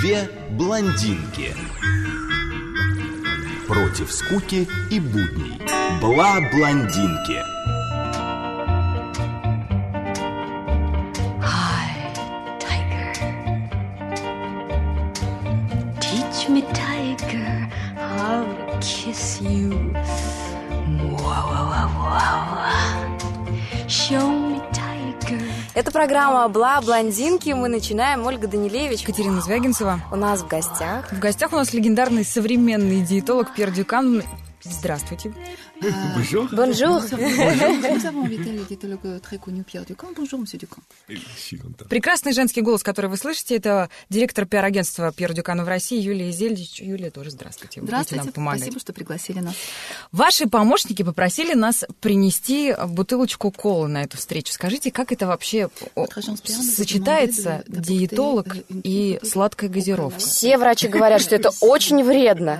Две блондинки. Против скуки и будней. Бла-блондинки. Hi, tiger. Teach me, tiger, how to kiss you. Show me, tiger. Это программа «Бла-блондинки». Мы начинаем. Ольга Данилевич. Катерина Звягинцева. У нас в гостях. В гостях у нас легендарный современный диетолог Пьер Дюкан. Здравствуйте. Bonjour. Бонжур. Nous avons invité le diétologue très connu Pierre Ducan. Bonjour, monsieur Ducan. Прекрасный женский голос, который вы слышите, это директор пиар-агентства Пьер Дюкана в России Юлия Зельдич. Юлия, тоже здравствуйте. Вы будете нам помогать. Спасибо, что пригласили нас. Ваши помощники попросили нас принести бутылочку колы на эту встречу. Скажите, как это вообще сочетается, диетолог и сладкая газировка? Все врачи говорят, что это очень вредно.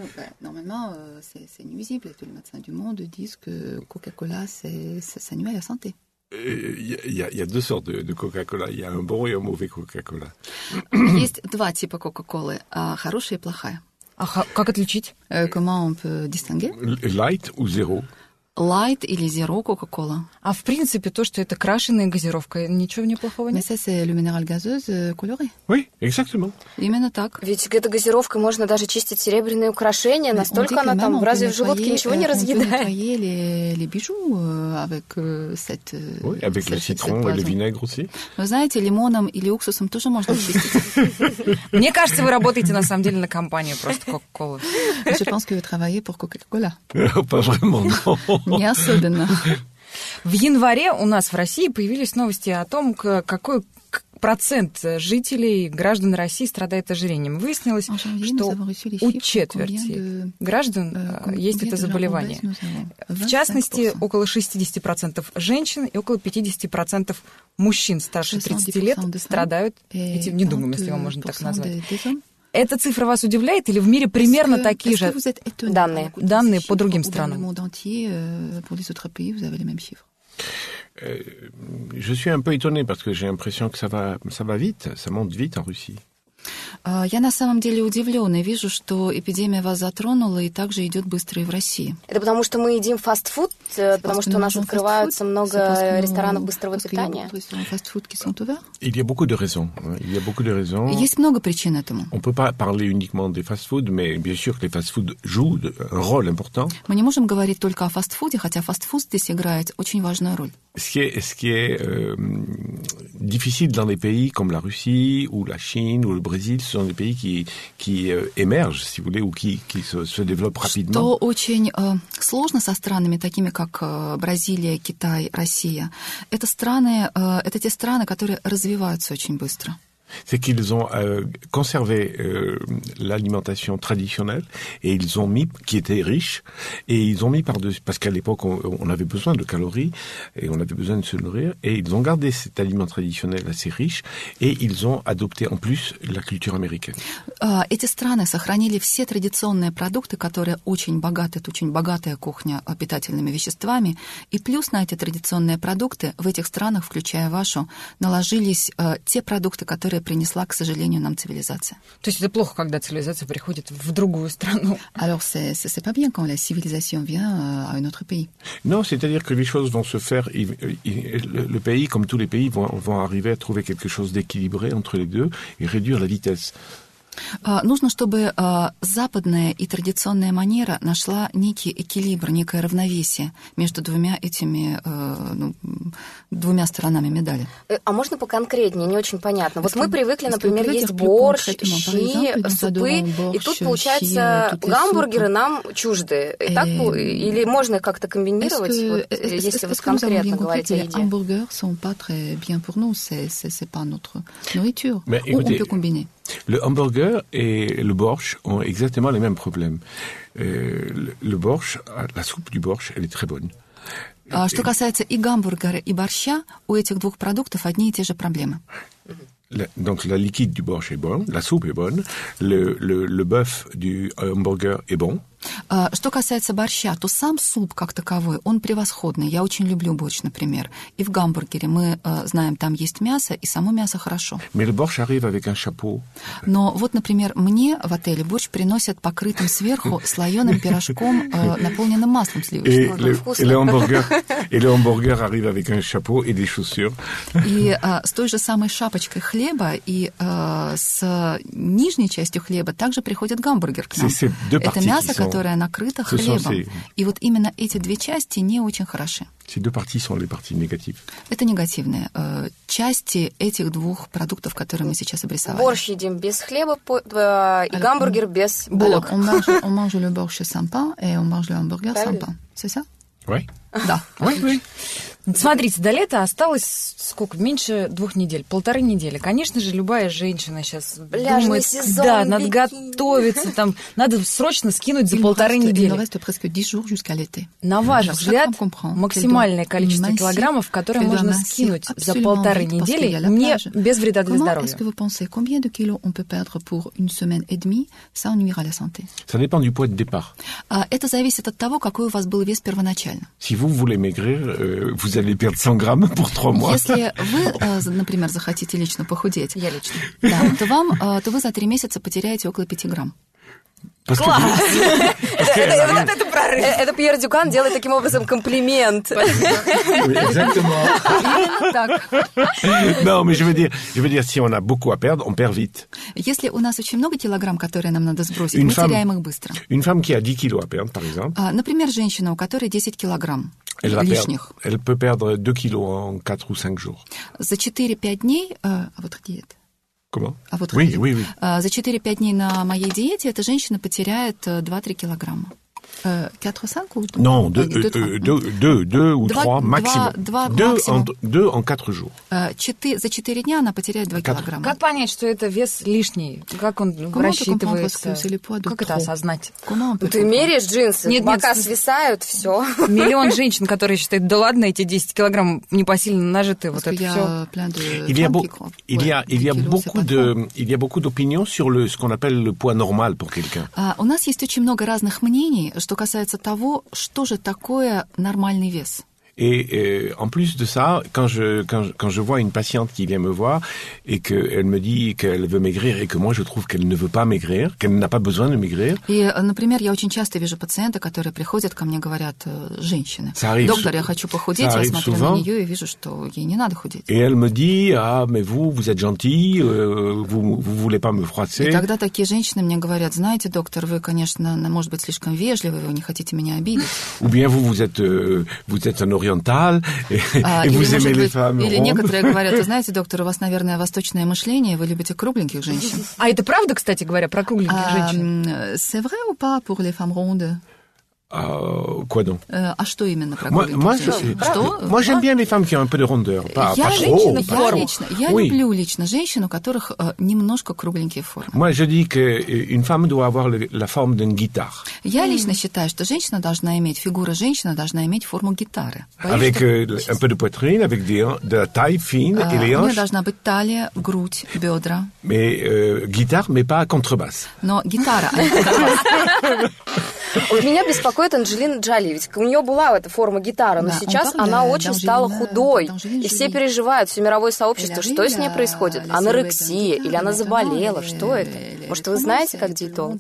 C'est nuisible. Tous les médecins du monde disent que Coca-Cola, ça nuit à la santé. Il y a deux sortes de Coca-Cola. Il y a un bon et un mauvais Coca-Cola. Есть два типа Кока-Колы, хорошая и плохая. А как отличить? Comment on peut distinguer? Light ou zéro? Light или Zero Coca-Cola. А в принципе то, что это крашеная газировка, ничего неплохого нет? Mais ça, c'est le minéral gazeuse coloré. Oui, exactement. Именно так. Ведь этой газировкой можно даже чистить серебряные украшения. Настолько она там разве в желудке ничего не разъедает? les bijoux avec cette... Oui, avec le citron et le vinaigre aussi. Вы знаете, лимоном или уксусом тоже можно чистить. Мне кажется, вы работаете на самом деле на компанию просто Coca-Cola. Je pense que vous travaillez pour Coca-Cola. Pas vraiment, non. Не особенно. В январе у нас в России появились новости о том, какой процент жителей, граждан России страдает ожирением. Выяснилось, что у четверти граждан есть это заболевание. В частности, около 60% женщин и около 50% мужчин старше 30 лет страдают этим недугом, если его можно так назвать. Эта цифра вас удивляет или в мире примерно такие же данные по другим странам? Je suis un peu étonné parce que j'ai l'impression que ça va vite, ça monte vite en Russie. Я на самом деле удивлена и вижу, что эпидемия вас затронула и также идет быстро и в России. Это потому что мы едим фастфуд, потому что у нас открываются много ресторанов быстрого питания? Il y a beaucoup de raisons. Есть много причин этому. On peut pas parler uniquement des fast-foods, mais bien sûr que les fast-foods jouent un rôle important. Мы не можем говорить только о фастфуде, хотя фастфуд здесь играет очень важную роль. Ce qui est difficile dans des pays comme la Russie ou la Chine ou le Brésil, ce sont des pays qui émergent, si vous voulez, ou qui se développent rapidement. Что очень сложно со странами, такими как Бразилия, Китай, Россия, это те страны, которые развиваются очень быстро. C'est qu'ils ont conservé l'alimentation traditionnelle et ils ont mis, qui était riche, et ils ont mis par-dessus, parce qu'à l'époque on avait besoin de calories et on avait besoin de se nourrir, et ils ont gardé cet aliment traditionnel assez riche et ils ont adopté en plus la culture américaine. Эти страны сохранили все традиционные продукты, которые очень богаты, это очень богатая кухня питательными веществами, и плюс на эти традиционные продукты в этих странах, включая вашу, наложились те продукты, которые принесла, к сожалению, нам цивилизация. То есть это плохо, когда цивилизация приходит в другую страну? Alors c'est pas bien quand la civilisation vient à un autre pays. Non, c'est-à-dire que les choses vont se faire. Le pays, comme tous les pays, vont arriver à trouver quelque chose d'équilibré entre les deux et réduire la vitesse. Нужно, чтобы западная и традиционная манера нашла некий эквилибр, некое равновесие между двумя сторонами медали. А можно поконкретнее? Не очень понятно. Вот мы привыкли, например, есть борщ, щи, супы, и тут, получается, гамбургеры нам чужды. Или можно как-то комбинировать, если вы конкретно говорите о еде? Les hamburgers sont pas très bien pour nous, c'est pas notre nourriture. Ou on peut combiner. Le hamburger et le борщ ont exactement les mêmes problèmes. Le борщ, la soupe du борщ, elle est très bonne. Что касается и гамбургера, и борща, у этих двух продуктов одни и те же проблемы. Donc la liquide du борщ est bonne, la soupe est bonne, le bœuf du hamburger est bon. Что касается борща, то сам суп как таковой, он превосходный. Я очень люблю борщ, например. И в гамбургере мы знаем, там есть мясо, и само мясо хорошо. Mais le borsch arrive avec un chapeau. Но вот, например, мне в отеле борщ приносят покрытым сверху слоеным пирожком, наполненным маслом сливочным. Et le hamburger arrive avec un chapeau et des chaussures. И с той же самой шапочкой хлеба и с нижней частью хлеба также приходит гамбургер к нам. Это мясо, которое накрыто хлебом. И вот именно эти две части не очень хороши. Ces deux parties sont les parties négatives. Это негативные части этих двух продуктов, которые мы сейчас обрисовали. Борщ едим без хлеба и гамбургер без булок. On mange le borщ sans pain et on mange le hamburger sans pain. C'est ça? Oui. Да. Oui. Смотрите, до лета осталось сколько? Меньше 2 недель, 1,5 недели. Конечно же, любая женщина сейчас думает, да, надо готовиться, там, надо срочно скинуть за 1,5 недели. На ваш взгляд, максимальное количество килограммов, которые можно скинуть за 1,5 недели, не без вреда для здоровья? Combien de kilos on peut perdre pour une semaine et demie sans nuire à la santé? Ça dépend du poids de départ. Это зависит от того, какой у вас был вес первоначально. Si vous voulez maigrir, vous allez perdre 100 grammes pour 3 mois. Если вы, например, захотите лично похудеть, я лично, да, то вы за 3 месяца потеряете около 5 грамм. Класс! Это Пьер Дюкан делает таким образом комплимент. Именно так. Non, mais je veux dire, si on a beaucoup à perdre, on perd vite. Если у нас очень много килограмм, которые нам надо сбросить, мы теряем их быстро. Une femme qui a 10 kilos à perdre, par exemple. Например, женщина, у которой 10 килограмм лишних. Elle peut perdre 2 kilos en 4 ou 5 jours. За 4-5 дней... вот где это? Comment? Oui. За 4-5 дней на моей диете эта женщина потеряет 2-3 килограмма. 4-5 ou... Non, 2 ou 3 maximum. 2 en 4 jours. За 4 дня она потеряет 2 килограмма. Как понять, что это вес лишний? Как он рассчитывается? Как это осознать? Ты меряешь джинсы, бока свисают, все. Миллион женщин, которые считают, да ладно, эти 10 килограмм непосильно нажиты, вот это все. Il y a beaucoup d'opinions sur ce qu'on appelle le poids normal pour quelqu'un. У нас есть очень много разных мнений, что касается того, что же такое нормальный вес. Et en plus de ça, quand je vois une patiente qui vient me voir et qu'elle me dit qu'elle veut maigrir et que moi je trouve qu'elle ne veut pas maigrir, qu'elle n'a pas besoin de maigrir. И, например, я очень часто вижу пациента, которые приходят ко мне, говорят, женщины: доктор, я хочу похудеть, я смотрю на нее и вижу, что ей не надо худеть. Et elle me dit, mais vous êtes gentil, vous voulez pas me froisser. И когда такие женщины мне говорят: знаете, доктор, вы, конечно, может быть, слишком вежливы, вы не хотите меня обидеть. Ou bien vous êtes un oriental et vous aimez les femmes или rondes. Некоторые говорят: вы знаете, доктор, у вас, наверное, восточное мышление, вы любите кругленьких женщин. А это правда, кстати говоря, про кругленьких женщин? C'est vrai ou pas pour les femmes rondes? Quoi donc? А что именно про кругленьких женщин? Moi, j'aime bien les femmes qui ont un peu de rondeur. Я люблю лично женщин, у которых немножко кругленькие формы. Moi, je dis qu'une femme doit avoir la forme d'une guitare. Я лично считаю, что женщина должна иметь, фигура женщины должна иметь форму гитары. Avec un peu de poitrine, avec de la taille fine et les hanches. У нее должна быть талия, грудь, бедра. Mais guitare, mais pas contrebasse. Но гитара, а не контрабас. Вот меня беспокоит Анджелина Джоли, ведь у нее была эта форма гитары, но сейчас она очень стала худой, и все переживают, все мировое сообщество, что с ней происходит, анорексия, или она заболела, что это? Может, вы знаете, как диетолог?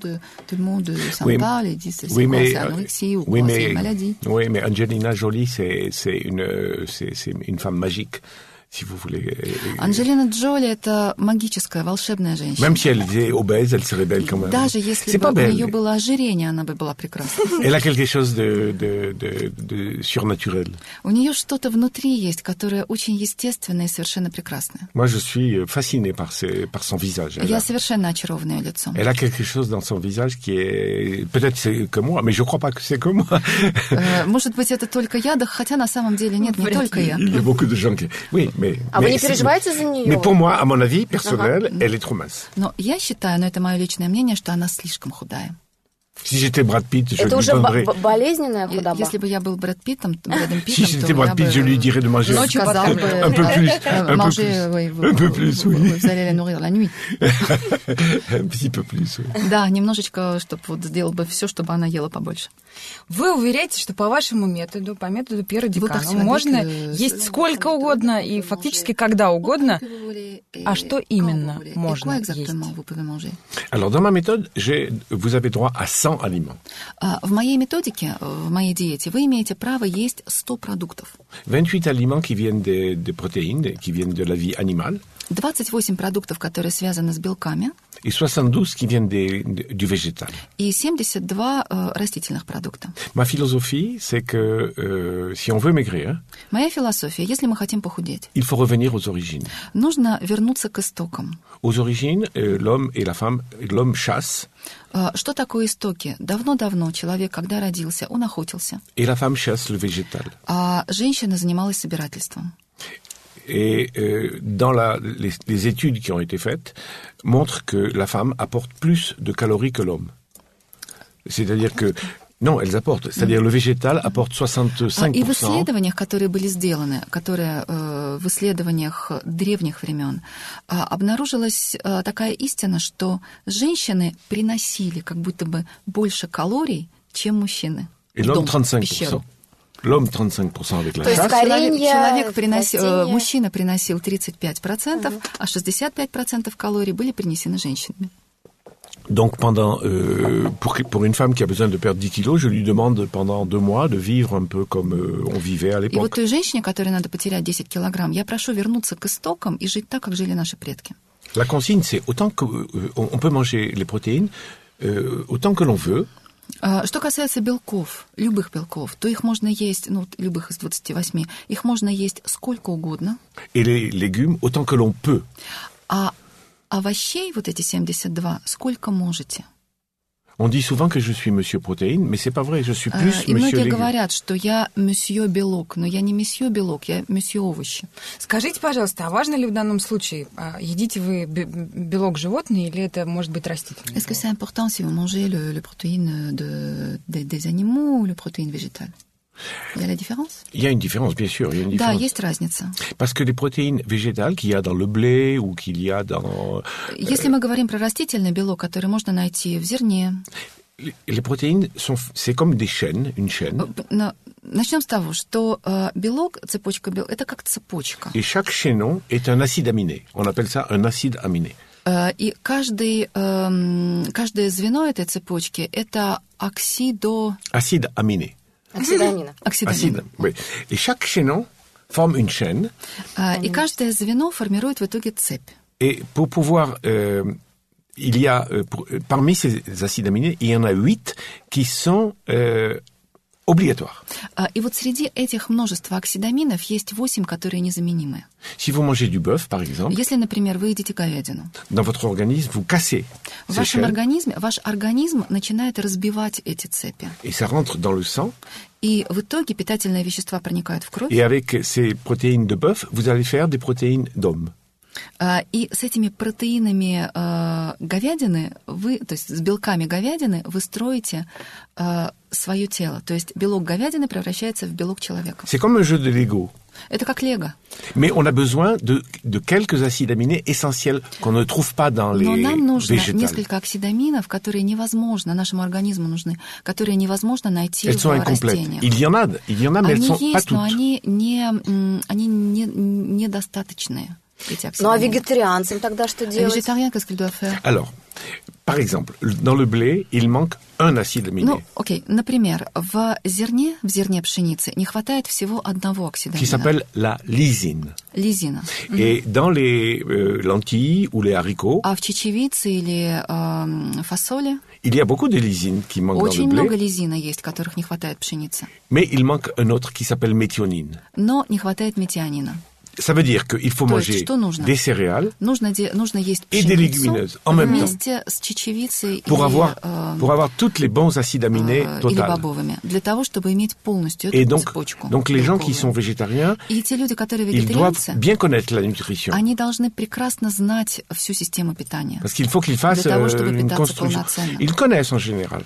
Oui, mais Angelina Jolie, c'est une femme magique. Si vous voulez. Анджелина Джоли – это магическая, волшебная женщина. Même si elle était obèse, elle serait belle quand même. Даже если бы у нее было ожирение, она бы была прекрасна. Elle a quelque chose de surnaturel. У нее что-то внутри есть, которое очень естественное и совершенно прекрасное. Moi, je suis fasciné par son visage. Я совершенно очарована ее лицом. Elle a quelque chose dans son visage qui est peut-être c'est que moi, mais je crois pas que c'est que moi. Может быть, это только я, да, хотя на самом деле нет, не только я. Il y a beaucoup de gens qui. Oui. Вы не переживаете за нее? Mais pour moi, à mon avis personnel, elle est trop mince. Но я считаю, но это мое личное мнение, что она слишком худая. Si j'étais Brad Pitt, je Это lui уже donnerais... болезненная худоба. Если бы я был Брэдом Питтом, Si j'étais Brad Pitt, je lui dirais de manger un peu plus. Un peu plus, oui. Вы взяли la nourrir la nuit. Un petit peu plus, oui. Да, немножечко, чтобы вот сделал бы все, чтобы она ела побольше. Вы уверяете, что по вашему методу, по методу Пьера Дикано, можно есть сколько угодно и фактически когда угодно, а что именно можно есть? Alors, dans ma méthode, vous avez droit à 100 aliments. В моей методике, в моей диете, вы имеете право есть 100 продуктов. 28 aliments qui viennent des protéines, qui viennent de la vie animale. 28 продуктов, которые связаны с белками. Et 72 qui viennent du végétal. И 72 растительных продукта. Ma philosophie, c'est que si on veut maigrir, Моя философия, если мы хотим похудеть, il faut revenir aux origines. нужно вернуться к истокам. Aux origines, l'homme et la femme, l'homme chasse. Что такое истоки? Давно-давно человек, когда родился, он охотился. Et la femme chasse le végétal. А женщина занималась собирательством. Et dans les études qui ont été faites montrent que la femme apporte plus de calories que l'homme. C'est-à-dire que non, elles apportent. C'est-à-dire le végétal apporte 65%. И в исследованиях, которые были сделаны, которые в исследованиях древних времен, обнаружилась такая истина, что женщины приносили как будто бы больше калорий, чем мужчины. Et l'homme 35%. L'homme 35% avec la То есть chasse. Человек приносил, мужчина приносил 35%, а 65% калорий были принесены женщинами. Donc pendant pour une femme qui a besoin de perdre 10 kilos, je lui demande pendant 2 mois de vivre un peu comme on vivait à l'époque. И вот той женщине, которой надо потерять 10 килограмм, я прошу вернуться к истокам и жить так, как жили наши предки. La consigne, c'est autant que on peut manger les protéines autant que l'on veut. Что касается белков, любых белков, то их можно есть, любых из 28, их можно есть сколько угодно. Et les légumes autant que l'on peut. А овощей, вот эти 72, сколько можете. On dit souvent que je suis monsieur protéine, mais c'est pas vrai, je suis plus И monsieur многие légumes. говорят, что я месье белок, но я не месье белок, я месье овощи. Скажите, пожалуйста, а важно ли в данном случае, едите вы белок животный или это может быть растительный? Est-ce que c'est important si vous mangez le protéine des animaux ou le protéine végétale? Il y a la différence? Il y a une différence, bien sûr, il y a une Да, différence. есть разница. Parce que les protéines végétales qu'il y a dans le blé ou qu'il y a dans... Если мы говорим про растительный белок, который можно найти в зерне... Les protéines, c'est comme des chaînes, une chaîne. Начнем с того, что белок, цепочка белка, это как цепочка. Et chaque chaînon est un acide aminé. On appelle ça un acide aminé. И каждое звено этой цепочки – это Acide aminé. Оксидамина. Acide, oui. Et chaque chaînon forme une chaîne. И каждое звено формирует в итоге цепь. Et pour pouvoir... il y a, parmi ces acides aminés, il y en a 8 qui sont obligatoires. И вот среди этих множества оксидаминов есть 8, которые незаменимы. Si vous mangez du bœuf, par exemple, Если, например, вы едите говядину, dans votre organisme, vous cassez в ces вашем chaînes организме, ваш организм начинает разбивать эти цепи. et ça rentre dans le sang. И в итоге питательные вещества проникают в кровь. Et avec ces protéines de bœuf, vous allez faire des protéines d'homme. И с этими протеинами говядины, то есть с белками говядины, вы строите свое тело. То есть белок говядины превращается в белок человека. C'est comme un jeu de Lego. Это как лего. Mais on a besoin de quelques acides aminés essentiels qu'on ne trouve pas dans les Но нам нужно végétales. несколько оксидаминов, которые невозможно, нашему организму нужны, которые невозможно найти Elles sont в incomplètes. растениях. Il y en a, mais elles Они sont pas есть, но toutes. они недостаточные. Ну а вегетарианцам тогда что делать? Végétarien, qu'est-ce qu'il doit faire? Alors, par exemple, dans le blé, il manque un acide aminé Окей. Например, в зерне пшеницы не хватает всего одного оксидамина. qui s'appelle la lysine. Лизина. Et dans les lentilles ou les haricots, А в чечевице или фасоли il y a beaucoup de lysine qui manque dans le очень много blé, лизина есть, которых не хватает пшеницы. mais il manque un autre qui s'appelle méthionine. Но не хватает метионина. Ça veut dire qu'il faut manger des céréales et des légumineuses en même temps pour avoir tous les bons acides aminés total. Et donc les gens qui sont végétariens, ils doivent bien connaître la nutrition. Parce qu'il faut qu'ils fassent une construction. Ils connaissent en général.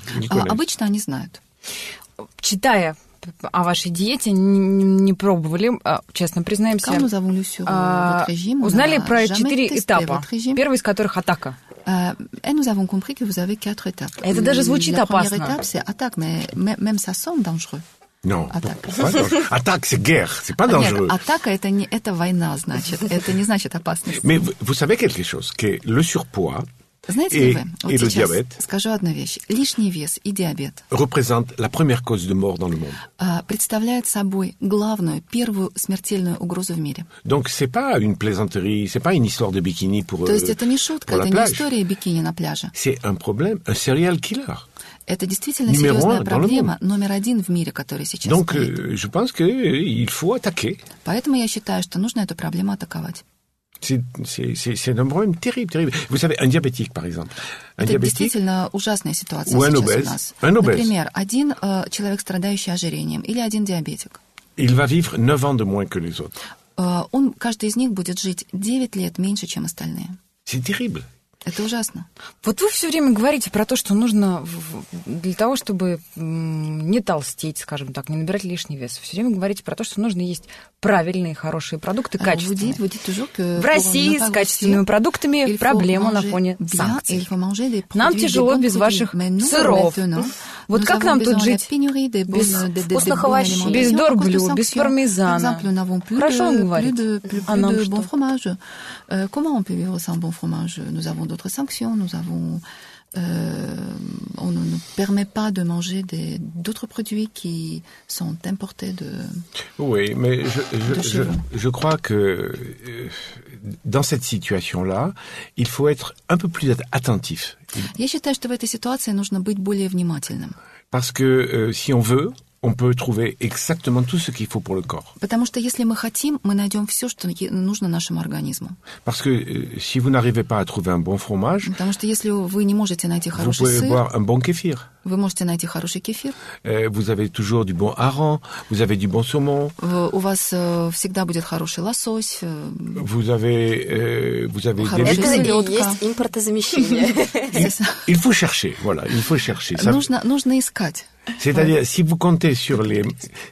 Читая о вашей диете, не пробовали, честно признаемся. Узнали про 4 этапа, первый из которых атака. Et nous avons compris que vous avez 4 étapes. Это даже звучит опасно. La première étape, c'est attaque, mais même ça semble dangereux. Non, pourquoi? Attaque, c'est guerre, c'est pas dangereux. Нет, атака это война, значит. Это не значит опасность. Mais vous savez quelque chose, que le surpoids Знаете ли вы, вот le сейчас diabète скажу одну вещь. Лишний вес и диабет représentent la première cause de mort dans le monde. Представляют собой первую смертельную угрозу в мире. Donc c'est pas une plaisanterie, c'est pas une histoire de bikini pour То есть это не шутка, это не история бикини на пляже. C'est un problème, un serial killer. Это действительно серьезная проблема номер 1 в мире, которая сейчас. Donc je pense que il faut attaquer. Поэтому я считаю, что нужно эту проблему атаковать. C'est un problème terrible. Vous savez, un diabétique, par exemple. Это действительно ужасная ситуация сейчас у нас. Например, один человек, страдающий ожирением, или один диабетик. Il va vivre 9 ans de moins que les autres. Каждый из них будет жить 9 лет меньше, чем остальные. C'est terrible. Это ужасно. Вот вы все время говорите про то, что нужно для того, чтобы не толстеть, скажем так, не набирать лишний вес. Все время говорите про то, что нужно есть правильные, хорошие продукты, качественные. В России с качественными продуктами проблема на фоне санкций. Нам тяжело без ваших сыров. Вот как нам тут жить без вкусных овощей, без дорблю, без пармезана? Хорошо он говорит. А нам что? Comment on peut vivre sans bon fromage? Nous avons d'autres sanctions, on ne nous permet pas de manger d'autres produits qui sont importés de. Oui, mais je crois que dans cette situation-là, il faut être un peu plus attentif. Я считаю, что в этой ситуации нужно быть более внимательным. Parce que si on veut, on peut trouver exactement tout ce qu'il faut pour le corps. Потому что если мы хотим, мы найдем все, что нужно нашему организму. Parce que si vous n'arrivez pas à trouver un bon fromage, потому что если вы не можете найти хороший сыр, vous pouvez boire un bon kéfir. Вы можете найти хороший кефир. Vous avez toujours du bon hareng, vous avez du bon saumon. У вас всегда будет хороший лосось. Vous avez хорошая селедка. Это и есть импортозамещение. Il faut chercher, voilà, il faut chercher. Нужно искать. C'est-à-dire, si vous comptez sur les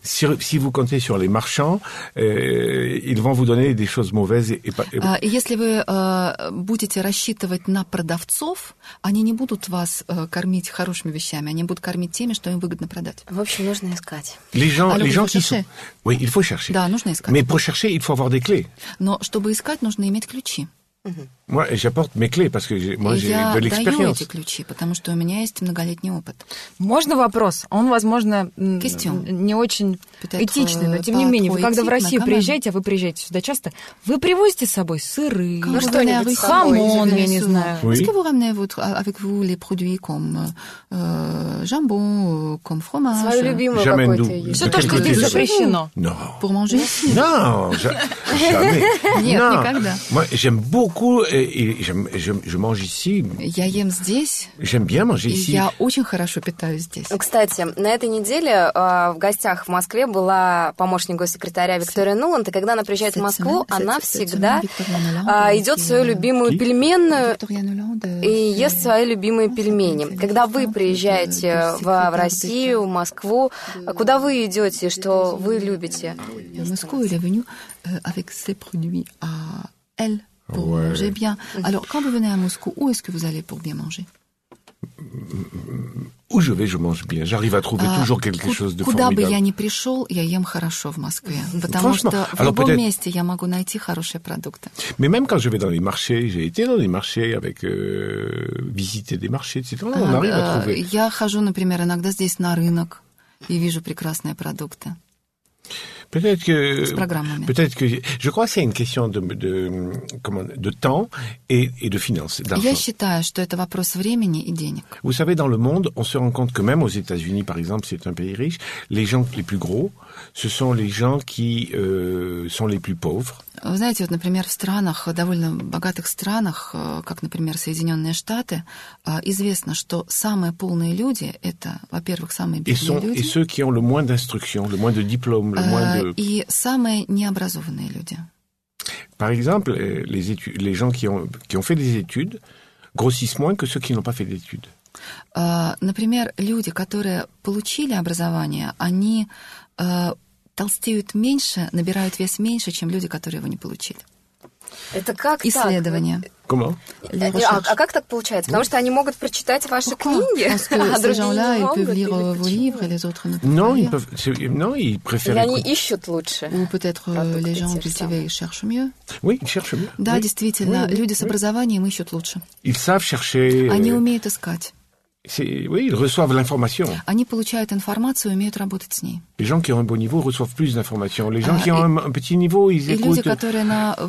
marchands, ils vont vous donner des choses mauvaises et pas. Если вы будете рассчитывать на продавцов, они не будут вас кормить хорошими вещами, они будут кормить теми, что им выгодно продать. В общем, нужно искать. Les gens qui sont. Oui, il faut chercher. Да, нужно искать. Mais pour chercher, il faut avoir des clés. Но чтобы искать, нужно иметь ключи. Moi, j'apporte mes clés parce que j'ai de l'expérience. Я даю эти ключи, потому что у меня есть многолетний опыт. Можно вопрос? Он, возможно, не очень этичный, но тем не менее, вы когда в Россию приезжаете, а вы приезжаете сюда часто, вы привозите с собой сыры, хамон, я не знаю. Est-ce que vous ramenez avec vous les produits comme jambon, comme fromage? Свою любимую какую-то есть. Все то, что здесь запрещено. Non. Pour manger ici? Non, jamais. Нет, никогда. Moi, j'aime beaucoup et je mange ici. Я ем здесь. J'aime bien manger ici. Я очень хорошо питаюсь здесь. Кстати, на этой неделе в гостях в Москве была помощник госсекретаря Виктория Нуланд, и когда она приезжает в Москву, она всегда идет в свою любимую пельменную и ест свои любимые пельмени. Когда вы приезжаете в Россию, в Москву, куда вы идете, что вы любите? В Москву elle est venue avec ses produits à elle. Pour manger bien. Alors, quand vous venez à Moscou, où est-ce que vous allez pour bien manger? Où je vais, je mange bien. J'arrive à trouver toujours quelque chose de formidable. Куда бы я ни пришел, я ем хорошо в Москве. Потому что в любом месте я могу найти хорошие продукты. Mais même quand je vais dans les marchés, j'ai été dans les marchés avec visiter des marchés, etc. On arrive à trouver. Я хожу, например, иногда здесь на рынок и вижу прекрасные продукты. Peut-être que, je crois que c'est une question de temps et de finances, d'argent. Я считаю, что это вопрос времени и денег. Vous savez, dans le monde, on se rend compte que même aux États-Unis, par exemple, c'est un pays riche, les gens les plus gros, ce sont les gens qui sont les plus pauvres. Вы знаете, вот, например, в странах, довольно богатых странах, как, например, Соединенные Штаты, известно, что самые полные люди — это, во-первых, самые бедные люди. Et ceux qui ont le moins d'instruction, le moins de diplômes, le moins de... И самые необразованные люди. Par exemple, les gens qui ont fait des études grossissent moins que ceux qui n'ont pas fait d'études. Например, люди, которые получили образование, они толстеют меньше, набирают вес меньше, чем люди, которые его не получили. Это как Исследования. Comment? А как так получается? Потому что они могут прочитать ваши книги, а другие не могут. Non, ils préfèrent... Или они ищут лучше. Ou peut-être les gens cultivés cherchent mieux. Oui, ils cherchent mieux. Да, действительно, люди с образованием ищут лучше. Ils savent chercher... Они умеют искать. Oui, ils reçoivent l'information. Они получают информацию и умеют работать с ней. Les gens qui ont un bon niveau reçoivent plus d'informations. Les gens qui ont un petit niveau, ils écoutent... И люди, которые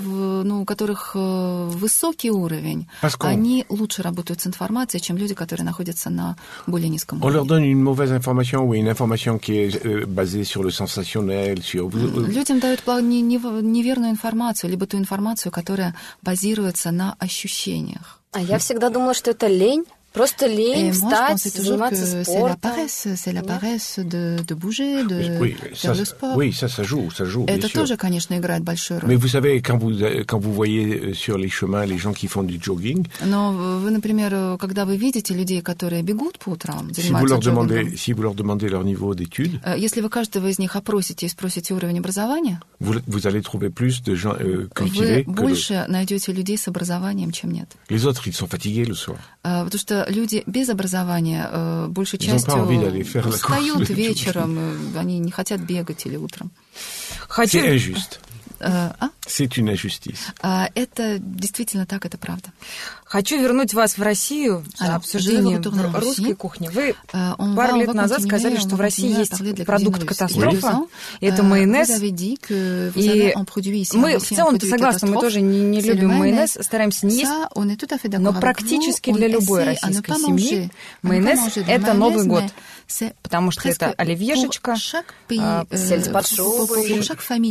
у которых высокий уровень, они лучше работают с информацией, чем люди, которые находятся на более низком уровне. On leur donne une mauvaise information ou une information qui est basée sur le sensationnel, sur... Людям дают неверную информацию, либо ту информацию, которая базируется на ощущениях. А я всегда думала, что это лень. Просто лень встать, заниматься спортом. C'est la paresse de bouger, de faire le sport. Oui, ça joue, Это тоже, конечно, играет большую роль. Mais vous savez, quand vous voyez sur les chemins les gens qui font du jogging... Но вы, например, когда вы видите людей, которые бегут по утрам, занимаются джогингом... Si vous leur demandez leur niveau d'études... Если вы каждого из них опросите и спросите уровень образования... Vous allez trouver plus de gens cultivés... Вы больше найдете людей с образованием, чем нет. Les autres, ils sont fatigués le soir. Потому что люди без образования большей частью встают вечером, они не хотят бегать или утром. C'est injuste. C'est une injustice. Это действительно так, это правда. Хочу вернуть вас в Россию за обсуждение русской кухни. Вы пару лет назад сказали, что в России есть продукт катастрофа, и это майонез. И мы в целом-то согласны, мы тоже не любим майонез, стараемся не есть, но практически для любой российской семьи майонез – это Новый год, потому что это оливьешечка, сельдь под шубой,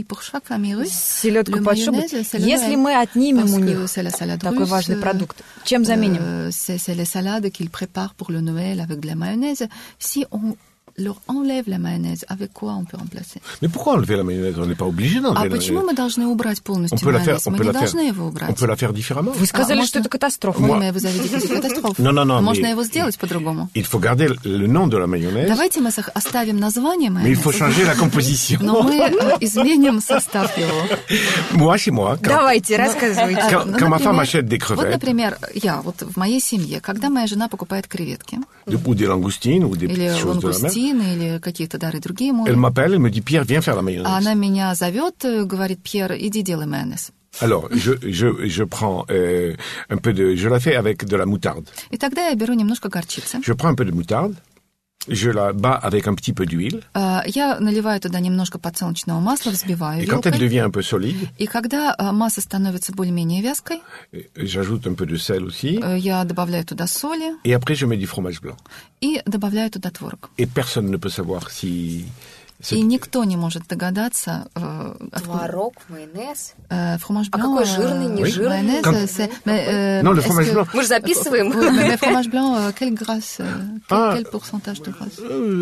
селедку под шубой. Если мы отнимем у них такой важный продукт, чем заменим? C'est les salades qu'ils préparent pour le Noël avec de la mayonnaise. Si on leur enlève la mayonnaise, avec quoi on peut remplacer? Mais pourquoi enlever la mayonnaise? On n'est pas obligé d'enlever la mayonnaise. Почему мы должны убрать полностью майонез? Мы не должны его убрать. On peut la faire différemment. Вы сказали, что это катастрофа. Oui, mais vous avez dit que c'est catastrophe. Non. Можно его сделать по-другому. Il faut garder le nom de la mayonnaise. Давайте мы оставим название майонеза. Mais il faut changer la composition. Но мы изменим состав его. Moi, chez moi. Давайте, рассказывайте. Quand ma femme achète des crevettes. Вот, например, вот в моей семье, когда моя жена покупает креветки. Ou des langoustines, ou des petites choses de la mer. Или лангустины, или какие-то дары другие моря. Elle m'appelle, elle me dit, Pierre, viens faire la mayonnaise. Она меня зовет, говорит, Пьер, иди делай майонез. Alors, je prends un peu de... Je la fais avec de la moutarde. И тогда я беру немножко горчицы. Je prends un peu de moutarde. Je la bats avec un petit peu d'huile. Я наливаю туда немножко подсолнечного масла, взбиваю вилкой. Et quand elle devient un peu solide, и когда масса становится более-менее вязкой, j'ajoute un peu de sel aussi. Я добавляю туда соли. Et après, je mets du fromage blanc. И добавляю туда творог. Et personne ne peut savoir si... И никто не может догадаться... Творог, майонез. Фромаж блан. А какой жирный, не жирный? Non, le fromage blanc. Мы же записываем. Mais fromage blanc, quelle grâce, quel pourcentage de grâce?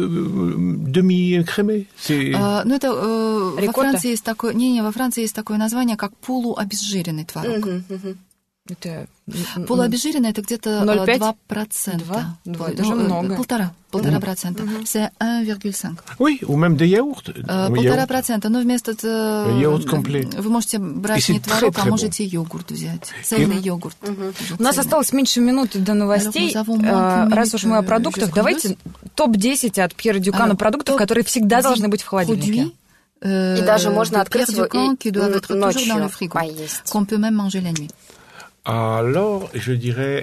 Demi-crémé. Ну, это во Франции есть такое... Не, во Франции есть такое название, как полуобезжиренный творог. Это... Полуобезжиренное — это где-то 2%. 2? Даже много. 1,5%. C'est 1,5. Oui, ou même des yaourts. 1,5%. Но вместо... Yaourt complet. Вы можете брать не творог, а можете йогурт взять. Цельный йогурт. У нас осталось меньше минуты до новостей. Раз уж мы о продуктах, давайте топ-10 от Пьера Дюкана продуктов, которые всегда должны быть в холодильнике. И даже можно открыть его и ночью поесть. Qu'on peut même manger la nuit. Alors, je dirais,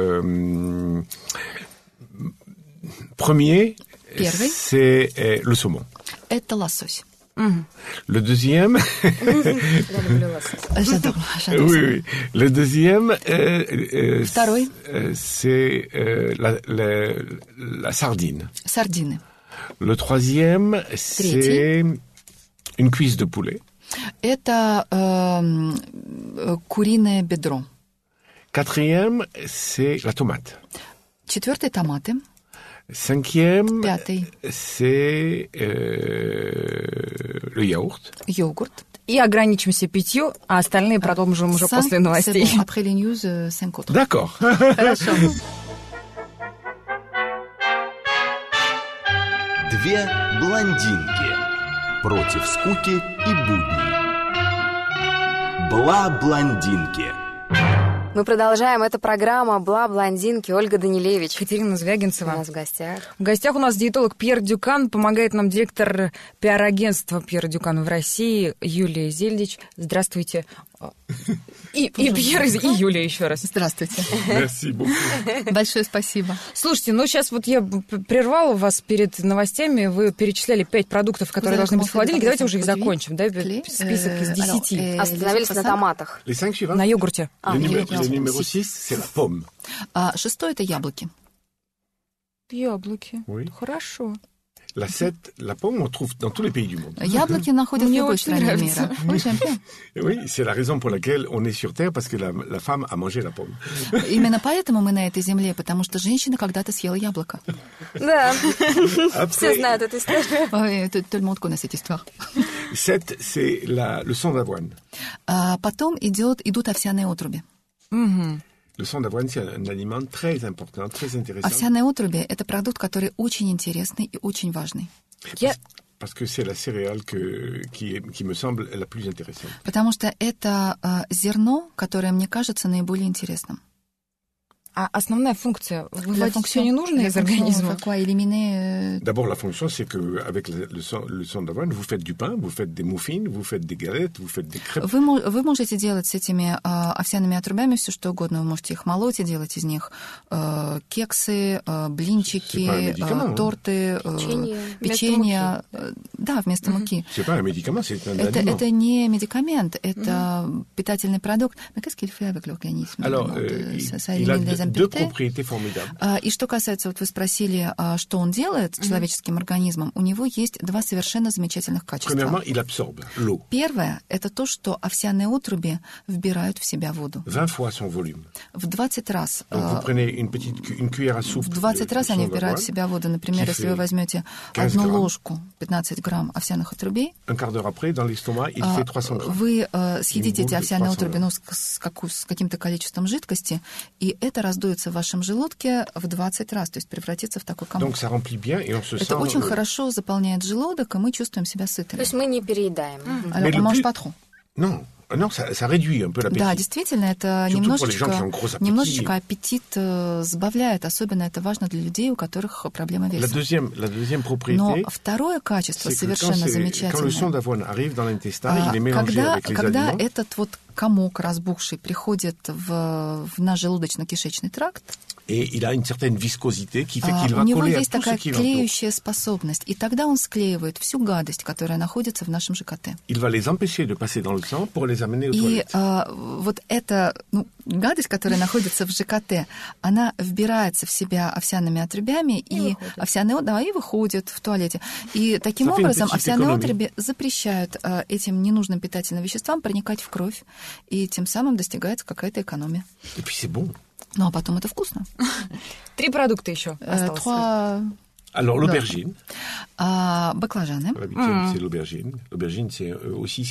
premier, c'est le saumon. Это лосось. Le deuxième... J'adore. Oui. Le deuxième... Второй. C'est la sardine. Sardine. Le troisième, c'est une cuisse de poulet. Это куриное бедро. Quatrième, c'est la tomate. Четвертый — томаты. Cinquième, Пятый c'est le yaourt. — йогурт. И ограничимся 5, а остальные продолжим уже после новостей. Après les news, 5 autres. D'accord. Хорошо. Две блондинки против скуки и будней. Бла-блондинки. Мы продолжаем. Это программа «Бла-блондинки». Ольга Данилевич. Катерина Звягинцева. У нас в гостях. В гостях у нас диетолог Пьер Дюкан. Помогает нам директор пиар-агентства Пьер Дюкан в России Юлия Зельдич. Здравствуйте. И Пьер, и Юлия еще раз. Здравствуйте. Merci beaucoup. Большое спасибо. Слушайте, ну сейчас вот я прервала вас перед новостями. Вы перечисляли 5 продуктов, которые должны быть в холодильнике. Давайте уже их закончим. Да? Список из 10. Остановились на томатах. На йогурте. Le numéro 6, c'est la pomme. 6 — это яблоки. Яблоки. Oui. Хорошо. La 7, la pomme, on trouve dans tous les pays du monde. Яблоки находят в Мне любой очень стране нравится. мира. Oui, c'est la raison pour laquelle on est sur Terre, parce que la femme a mangé la pomme. Именно поэтому мы на этой земле, потому что женщина когда-то съела яблоко. Да, все знают эту историю. Tout le monde connaît cette histoire. 7, c'est le sang d'avoine. Потом идут овсяные отруби. Le sang d'avoine, c'est un aliment très important, très intéressant. Овсяные отруби — это продукт, который очень интересный и очень важный. Parce que c'est la céréale qui me semble la plus intéressante. Потому что это зерно, которое мне кажется наиболее интересным. А основная функция — выводить все ненужное из организма? D'abord, la fonction, c'est qu'avec le sang d'avoine, vous faites du pain, vous faites des muffins, vous faites des galettes, vous faites des crêpes. Вы можете делать с этими овсяными отрубями все что угодно. Вы можете их молоть и делать из них кексы, блинчики, торты, печенье. Да, вместо муки. C'est pas un médicament, c'est un aliment. Это не медикамент, это питательный продукт. Mais qu'est-ce qu'il fait avec l'organisme? Alors, il a deux propriétés formidables. И что касается, вот вы спросили, что он делает с человеческим организмом, у него есть 2 совершенно замечательных качества. Premièrement, il absorbe l'eau. Первое — это то, что овсяные отруби вбирают в себя воду. 20 fois son volume. В 20 раз. Donc, vous prenez une cuillère à soupe. В 20 раз они вбирают в себя воду. Например, если вы возьмете 1 ложку, 15 грамм овсяных отрубей, un quart d'heure après, dans l'estomac, il fait 300 grammes. Вы съедите эти овсяные отруби с каким-то количеством жидкости, и это раздуется в вашем желудке в 20 раз, то есть превратится в такой комок. Donc, ça remplit bien et on se Это sent очень хорошо заполняет желудок, и мы чувствуем себя сытыми. То есть мы не переедаем. Alors, on mange pas trop. Non, ça réduit un peu l'appétit. Да, действительно, это немножечко аппетит сбавляет. Особенно это важно для людей, у которых проблема веса. La deuxième propriété, Но второе качество совершенно замечательное. Quand le sang d'avoine arrive dans l'intestin, il est mélangé avec les когда aliments. этот вот комок разбухший приходит в наш желудочно-кишечный тракт, Et il a une certaine viscosité qui fait qu'il у va него coller à есть tout ce такая qui l'entoure. клеющая способность, и тогда он склеивает всю гадость, которая находится в нашем ЖКТ. Il va les empêcher de passer dans le sang pour les amener aux И toilettes. вот эта гадость, которая находится в ЖКТ, она вбирается в себя овсяными отрубями, и овсяные и выходит в туалете. И таким образом овсяные отруби запрещают этим ненужным питательным веществам проникать в кровь, и тем самым достигается какая-то экономия. Et puis c'est bon. Ну, а потом это вкусно. 3 продукта еще осталось. Alors l'aubergine. Баклажаны. C'est l'aubergine. L'aubergine, c'est aussi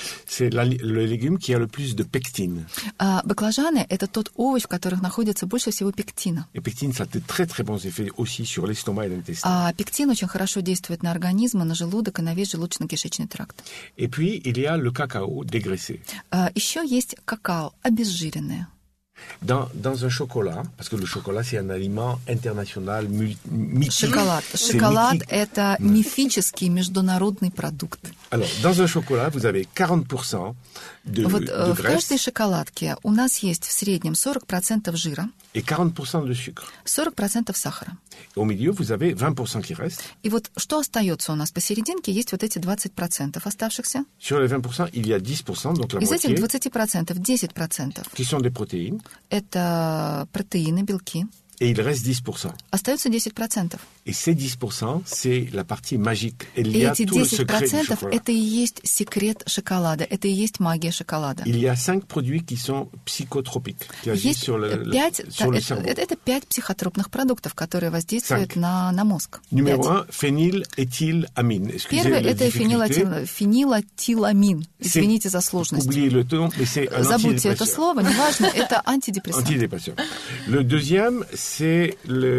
le légume qui a le plus de pectine. Баклажаны — это тот овощ, в которых находится больше всего пектина. Et pectine, ça a de très très bons effets aussi sur l'estomac et l'intestin. А пектин очень хорошо действует на организм, на желудок и на весь желудочно-кишечный тракт. Et puis il y a le cacao dégraissé. Еще есть какао обезжиренное. Dans un chocolat, parce que le chocolat, c'est un aliment international mythique. Шоколад — это мифический международный продукт. Alors, dans un chocolat, vous avez 40% de в graisse каждой шоколадке у нас есть в среднем 40% жира, et 40% de sucre. 40% сахара. Au milieu, vous avez 20% qui reste. И вот что остается у нас посерединке, есть вот эти 20% оставшихся. Sur les 20%, il y a 10%, donc la Из этих moitié, 20% 10% qui sont des protéines. это протеины, белки. Et il reste 10%. Остается 10%. Et ces 10%, c'est la partie magique. Il И y a эти tout le secret du 10% chocolat. это и есть секрет шоколада, это и есть магия шоколада. Il y a 5 produits qui sont psychotropiques, qui agissent Есть sur le cerveau. это 5 психотропных продуктов, которые воздействуют на мозг. Numéro 1, phényléthylamine. Excusez Первый la это difficulté. фенилэтиламин. Извините за сложность. Oubliez le nom, mais c'est un Забудьте это antidépresseur. слово, неважно, это антидепрессант. Antidépresseur. Le deuxième, c'est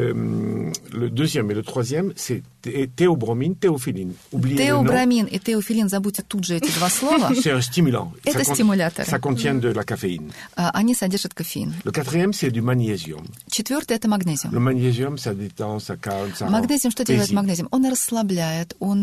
le deuxième et le troisième, c'est théobromine, théophiline. Oubliez le nom. Теобрамин и теофилин, забудьте тут же эти два слова. C'est un stimulant. Это стимуляторы. Ça contient de la caféine. Они содержат кофеин. Le quatrième, c'est du magnésium. Четвертый это магнезиум. Le magnésium, ça détend, ça calme, ça rend Магнезиум, что делает paisible. магнезиум? Он расслабляет, он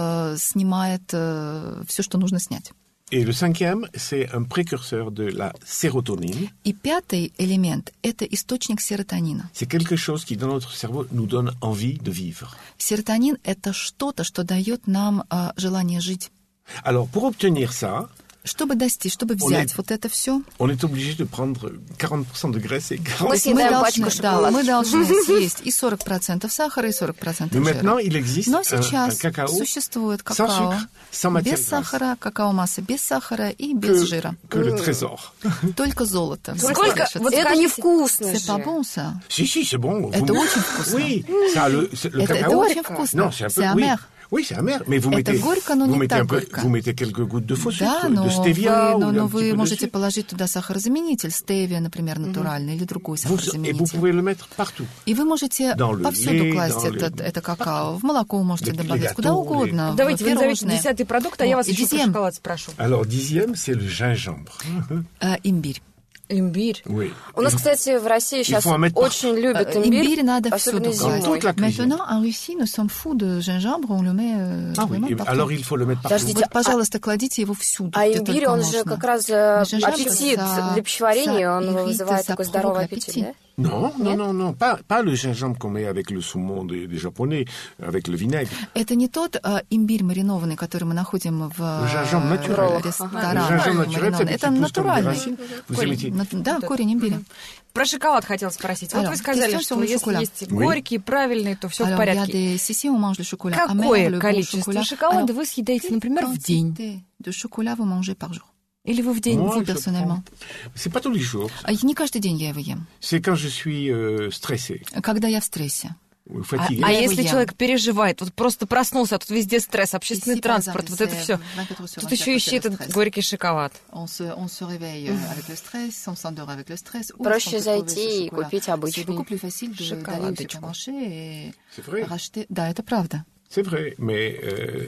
снимает все, что нужно снять. Et le cinquième, c'est un précurseur de la sérotonine. И пятый элемент – это источник серотонина. C'est quelque chose qui, dans notre cerveau, nous donne envie de vivre. Серотонин – это что-то, что дает нам желание жить. Alors, pour obtenir ça, Чтобы достичь, чтобы взять вот это все, on est obligé de prendre 40% de graisse et 40%. Мы съедаем пачку шоколада. мы должны съесть и 40% сахара, и 40% Mais maintenant, жира. il existe Но un сейчас cacao существует sans какао sucre, sans matière без grasse, сахара, какао-масса без сахара и без жира. que le trésor. Только золото. Сколько? Вот это невкусно C'est pas же. bon, ça. Si, c'est bon. Это очень вкусно. Oui, ça, le Это cacao. очень вкусно. Non, c'est un peu. C'est Oui. amer. Oui, c'est amer, mais vous Это mettez, горько, но vous не mettez так un peu, горько. vous mettez quelques gouttes de faux Да, sucre, но de stevia вы, ou но un petit вы peu можете dessus. положить туда сахарозаменитель, стевия, например, натуральный, или другой Et vous сахарозаменитель. pouvez le mettre partout. И вы можете Dans le повсюду lait, класть dans le- это какао. В молоко можете Les добавлять, gâteaux, куда угодно. Давайте, в вы назовите пирожные. 10-й продукт, а я вас И еще про 10-м. шоколад спрошу. Alors, 10e, c'est le gingembre. Имбирь. Имбирь. Oui. У нас, кстати, в России сейчас faut en mettre очень любят имбирь, Имбирь надо особенно всюду класть. зимой. Toute la cuisine. Maintenant, en Russie, nous sommes fous de gingembre, on le met Ah oui, vraiment et partout. alors il faut le mettre partout. Подождите, Вот, пожалуйста, кладите его всюду, А где имбирь, только он можно. же как раз Gingembre, аппетит ça- для пищеварения, ça он irrite, вызывает ça такой здоровый provoque аппетит, appétit. да? Non, pas le gingembre qu'on met avec le saumon des Japonais, avec le vinaigre. Это не тот имбирь маринованный, который мы находим в gingembre naturel. ресторанах. Le gingembre naturel, маринованный. c'est Это petit pouce comme des натуральный. racines. Vous imitez. Да, корень имбиря. Про шоколад хотела спросить. Вот Alors, вы сказали, question что sur le если chocolat. есть Oui. горький, правильный, то все в Alors, il y a порядке. des si on mange le chocolat amer, Какое le bon количество chocolat. шоколада Alors, вы съедаете, например, в день? quantité de chocolat vous mangez par jour? Или вы в день? Moi, Vous, je personnellement. prends- C'est pas tous les jours. Не каждый день я его ем. C'est quand je suis stressé Когда я в стрессе. ou fatigué. А Я его если ем. человек переживает, вот просто проснулся, а тут везде стресс, общественный Ici, par транспорт, exemple, вот это c'est все. 24 sur Тут 24, еще ищи c'est le этот stress. горький шоколад. On se réveille avec le stress, on s'endort avec le stress. Où Проще est-ce qu'on peut trouver зайти ce и chocolat? купить обычный C'est beaucoup plus facile d'aller au шоколадочку. supermarché et C'est vrai. racheter. Да, это правда. C'est vrai, mais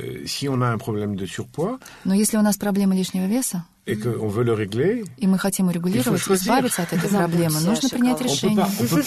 si on a un problème de surpoids Но если у нас проблема лишнего веса, et qu'on veut le régler, и мы хотим урегулировать, choisir. избавиться от этой проблемы, нужно принять on решение.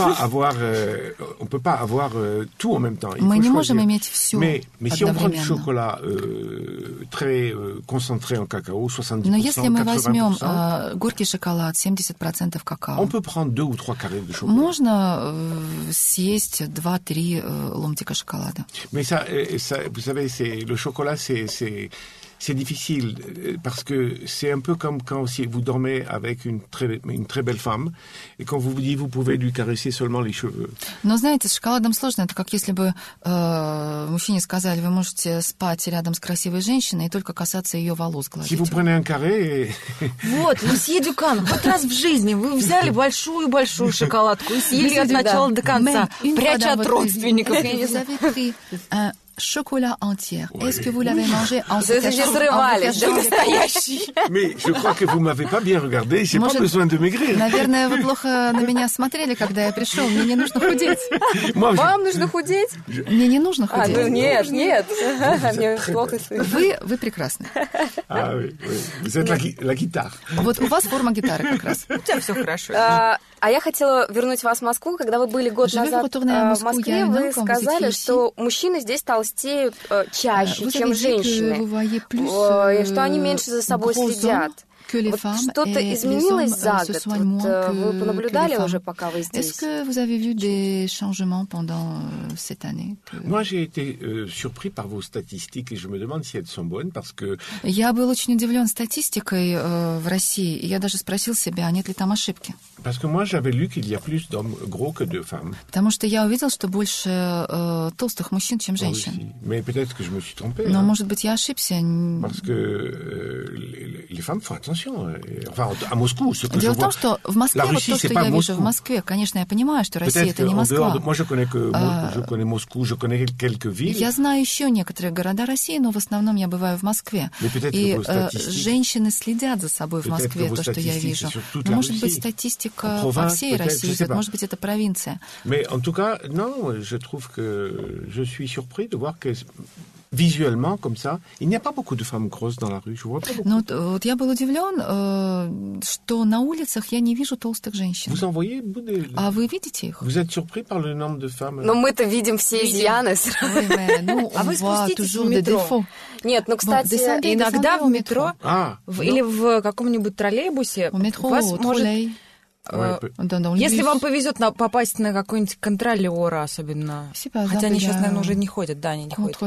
peut pas avoir tout en même temps. Il Мы faut не можем choisir. иметь всё Mais si on prend du одновременно. chocolat très concentré en cacao, 70%, Но если мы возьмем 80%, горький шоколад, 70% какао, on peut prendre 2 ou 3 carrés de chocolat. можно съесть 2-3 ломтика шоколада. Mais ça, vous savez, le chocolat, c'est difficile parce que c'est un peu comme quand si vous dormez avec une très belle femme et quand vous vous dites vous pouvez lui caresser seulement les cheveux. Но, знаете, с шоколадом сложно. Это как если бы мужчине сказали, вы можете спать рядом с красивой женщиной и только касаться ее волос Si гладить. vous prenez un carré, Вот, месье Дюкан, хоть раз в жизни вы взяли большую-большую шоколадку и съели от начала до конца, пряча от родственников. Я не Vous знаю. avez pris un chocolat entier. Est-ce que vous l'avez mangé en Вы не срывались, да, настоящий. mais je crois que vous m'avez pas bien regardé, j'ai pas Может, besoin de maigrir. Наверное, вы плохо на меня смотрели, когда я пришел. Мне не нужно худеть. Moi, Вам нужно худеть? Мне не нужно А, ну худеть. нет. Мне плохо слышно. Вы прекрасны. Ah oui, vous êtes la guitare. Вот у вас форма гитары как раз. У тебя все хорошо. А я хотела вернуть вас в Москву. Когда вы были год Je vais назад vous retourner à в Moscou. Москве, Il y a un вы an, quand vous сказали, étiez что мужчины здесь толстеют чаще, Vous чем avez dit que женщины. vous voyez plus, И что они меньше за собой gros следят. que les femmes что-то et изменилось les hommes за se год? soignent moins Вот, вы понаблюдали que les уже, femmes. пока вы здесь? Est-ce que vous avez vu des changements pendant cette année? Moi, j'ai été surpris par vos statistiques et je me demande si elles sont bonnes parce que... Я был очень удивлен статистикой в России, и я даже спросил себя, нет ли там ошибки. Parce que moi, j'avais lu qu'il y a plus d'hommes gros que de femmes. Потому что я увидел, что больше толстых мужчин, чем женщин. Mais peut-être que je me suis trompé. Но, может быть, я ошибся. Parce que les femmes font attention. Enfin, à Moscou, ce que Дело je в том, vois... что в Москве, вот то, что я вижу в Москве, конечно, я понимаю, что Россия — это не Москва. Moi, je connais Moscou, je connais quelques villes. Я знаю еще некоторые города России, но в основном я бываю в Москве. И женщины следят за собой в Москве, то, что я вижу. Но, может быть, статистика по всей России, может быть, это провинция. Mais en tout cas, non, je trouve que je suis surpris de voir que visuellement, comme ça, il n'y a pas beaucoup de femmes grosses dans la rue. Je vois pas beaucoup. Ну, вот я был удивлен, что на улицах я не вижу толстых женщин. Vous en voyez? А вы видите их? Vous êtes surpris par le nombre de femmes? Но мы-то видим все изъяны. А вы спуститесь в метро? Нет, ну, кстати, иногда в метро или в каком-нибудь троллейбусе вас может... Если вам повезет попасть на какой-нибудь контролёр, особенно, хотя они сейчас, наверное, уже не ходят, да, они не ходят.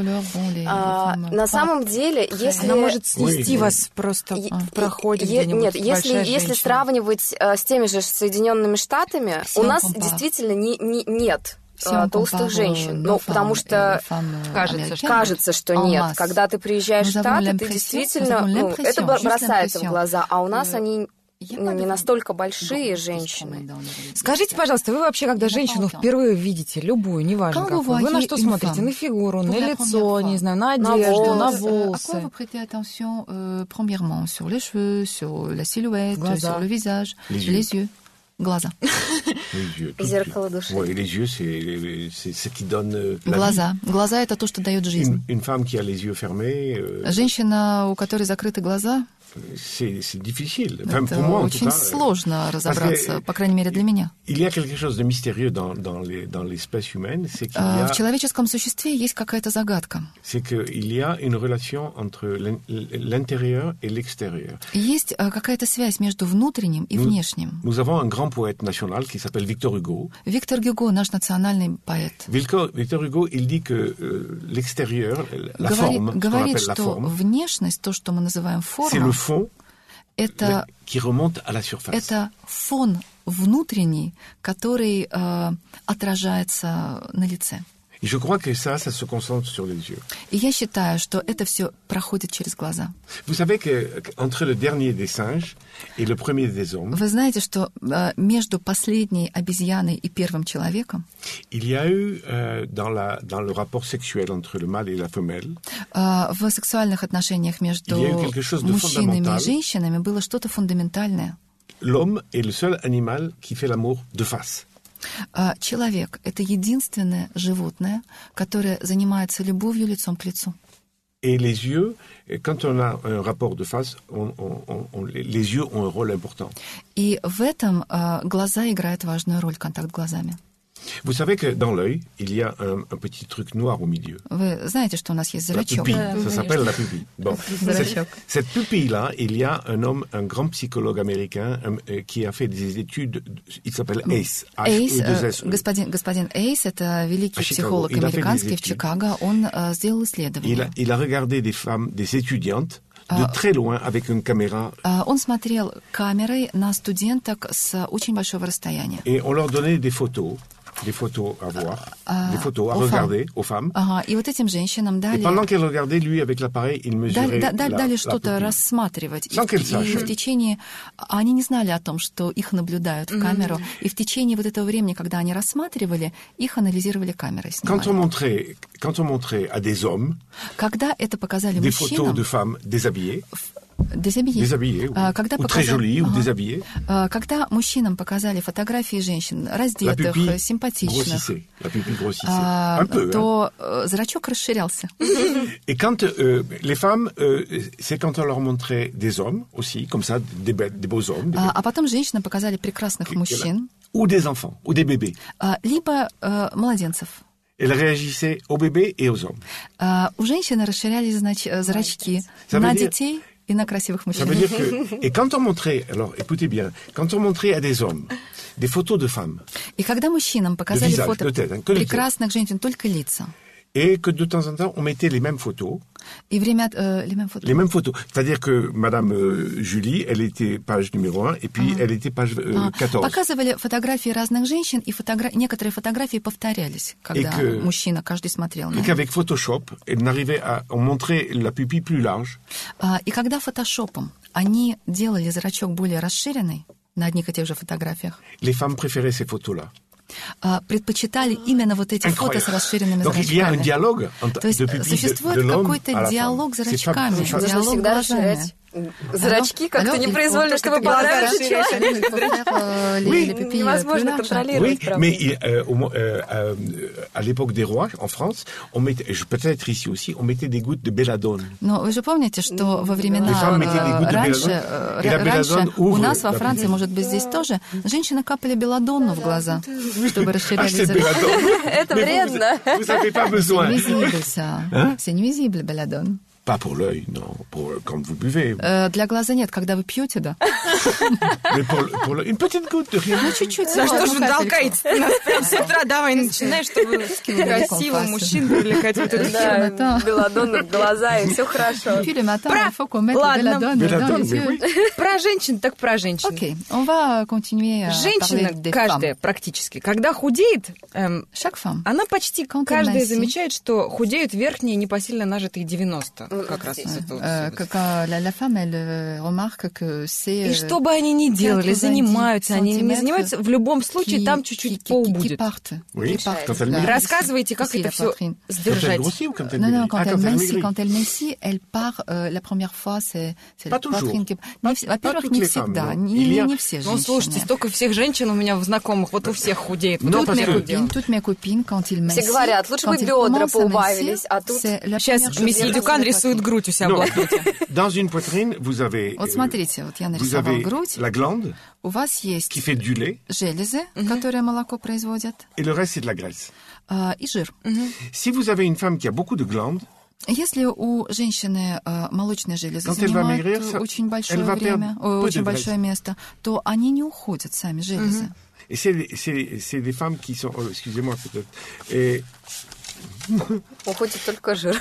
На самом деле, если... Она может снести вас просто в проходе где-нибудь. Нет, если сравнивать с теми же Соединенными Штатами, у нас действительно нет толстых женщин. Ну, потому что кажется, что нет. Когда ты приезжаешь в Штаты, ты действительно... это бросается в глаза, а у нас они... не настолько большие женщины. Скажите, пожалуйста, вы вообще, когда женщину впервые видите, любую, неважно какую, вы на что смотрите? На фигуру, на лицо, не знаю, на одежду, на волосы? À quoi vous prêtez attention, premièrement, sur les cheveux, sur la silhouette, sur le visage, les yeux. Глаза. Зеркало души. Oui, les yeux, c'est ce qui donne la Глаза. Глаза — это то, что дает жизнь. Une femme qui a les yeux fermés... Женщина, у которой закрыты глаза... C'est difficile. Enfin, Это pour moi, en очень tout cas, сложно разобраться, по крайней мере, для меня. Il y a quelque chose de mystérieux dans l'espèce humaine, c'est qu'il y a... В человеческом существе есть какая-то загадка. C'est qu'il y a une relation entre l'intérieur et l'extérieur. Есть какая-то связь между внутренним и внешним. Nous avons un grand poète national qui s'appelle Victor Hugo. Виктор Гюго, наш национальный поэт. Victor Hugo, il dit que l'extérieur, la forme, ce qu'on говорит, appelle la что forme, внешность, то, что мы называем c'est le форма, fond qui remonte à la surface. Это фон внутренний, который отражается на лице. Et je crois que ça se concentre sur les yeux. И я считаю, что это все проходит через глаза. Vous savez qu'entre le dernier des singes et le premier des hommes, Вы знаете, что между последней обезьяной и первым человеком il y a eu dans le rapport sexuel entre le mâle et la femelle, в сексуальных отношениях между мужчинами и женщинами было что-то фундаментальное. L'homme est le seul animal qui fait l'amour de face. Человек — это единственное животное, которое занимается любовью лицом к лицу. Et les yeux, quand on a un rapport de face, les yeux ont un rôle important. И в этом глаза играют важную роль, контакт глазами. Vous savez que dans l'œil, il y a un petit truc noir au milieu. Вы знаете, что у нас есть La зрачок? pupille, ça s'appelle la pupille. Bon, cette pupille-là, il y a un grand psychologue américain qui a fait des études, il s'appelle Ace. Господин Эйс, это великий психолог американский в Чикаго, он сделал исследование. Il a regardé des femmes, des étudiantes, de très loin avec une caméra. Он смотрел камерой на студенток с очень большого расстояния. Et on leur donnait des photos à voir, des photos à regarder aux femmes. И вот этим женщинам дали... Et pendant qu'elles regardaient, lui, avec l'appareil, il mesurait дали что-то рассматривать. Sans qu'elles sachent. И в течение... Они не знали о том, что их наблюдают в камеру. И в течение вот этого времени, когда они рассматривали, их анализировали камерой, снимали. Quand on montrait à des hommes когда это показали des мужчинам... photos de femmes déshabillées, Déshabillées, ou très jolies, ou déshabillées. Когда мужчинам показали фотографии женщин, раздетых, симпатичных, то зрачок расширялся. Et quand les femmes, c'est quand on leur montrait des hommes aussi, comme ça, des beaux hommes. А потом женщинам показали прекрасных мужчин. Ou des enfants, ou des bébés. Либо младенцев. Elle réagissait aux bébés et aux hommes. У женщины расширялись, значит, зрачки на детей и на красивых мужчин. Ça veut dire que... Et quand on montrait, alors écoutez bien, quand on montrait à des hommes des photos de femmes, И когда мужчинам показали visage, фото de tête, hein, que le прекрасных женщин, только лица, et que de temps en temps, on mettait les mêmes photos. и время от... Les mêmes photos. C'est-à-dire que Madame Julie, elle était page numéro 1, et puis elle était page 14. Показывали фотографии разных женщин, и некоторые фотографии повторялись, когда мужчина, каждый смотрел на Et это. qu'avec Photoshop, on montrait la pupille plus large. И когда фотошопом они делали зрачок более расширенный на одних и тех же фотографиях, Les femmes préféraient ces photos-là. предпочитали именно вот эти фото с расширенными Donc il y a un зрачками. dialogue То есть de pupille существует de l'homme какой-то à la диалог femme. зрачками, C'est pas- Нужно диалог всегда глазами. расширять зрачки как-то непроизвольно, чтобы глаза понравиться расширять, человеку. Oui. Невозможно контролировать, Oui, правда. mais à l'époque des rois, en France, on mettait, peut-être ici aussi, on mettait des gouttes de belladone. Но вы же помните, что во Les времена femmes mettaient des gouttes de раньше, belladone, et la belladone у ouvre нас во la Франции, pupille. может быть, здесь тоже, женщины капали белладонну в глаза, чтобы расширять Achetez de зрачки. belladone. Это Mais вредно. Vous n'avez pas besoin. Nuisible, ça. Hein? C'est nuisible, belladone. Pas pour l'œil, non. Quand vous buvez. Для глаза нет, когда вы пьете, да. Mais pour l'œil. Une petite goutte de rien. Ну, чуть-чуть. Да что ж вы одну капельку. толкаете нас прям с утра? Давай, начинай, чтобы красиво мужчин привлекать вот это Да, Attends. белладонну в глаза, и все хорошо. Puis le matin, il faut qu'on mette le Ладно. belladone dans Belladone, les mais yeux. oui. Про женщин, так про женщин. Окей, on va continuer à Женщина, parler des каждая femmes. практически, когда худеет, Chaque femme. она почти Quand elle каждая massит. замечает, что худеют верхние непосильно нажитые 90. Как раз здесь. это вот. Quand la femme, elle remarque que c'est... И что бы они ни делали, 90 занимаются они или не сантиметров, занимаются, в любом случае там чуть-чуть пол qui будет. partent. Oui, Qui partent. quand elle La- maigrit. Рассказывайте, как Ici, это la все poitrine. Quand elle сдержать. grossit ou quand elle Non, non, maigrit? quand Ah, elle quand elle messit, maigrit. quand elle messit, elle part la première fois, c'est Pas la toujours. poitrine qui... Pas- Во-первых, pas не toutes les всегда, femmes, non. не все Ну, женщины. слушайте, столько всех женщин у меня в знакомых, вот у всех худеет. Non, Вот parce мне que- худел. Toutes mes copines, quand ils Все messient, говорят, лучше бы quand ils бедра commencent à поубавились, messer, а тут... c'est la Сейчас première chose месье de Дюкан la рисует poitrine. грудь у себя в Non. блокноте. Dans une poitrine, vous avez... Вот смотрите, вот я vous нарисовал avez грудь. la glande У вас есть qui fait du lait железы, которые молоко производят, et le reste, c'est de la graisse. и жир. Si vous avez une femme qui a beaucoup de glandes, Если у женщины молочные железы Quand elle va занимают maigrir, ça- очень большое elle va время, perdre peu очень de большое место, то они не уходят сами, железы. et c'est des femmes qui sont... oh, excusez-moi peut-être. Et Уходит только жир.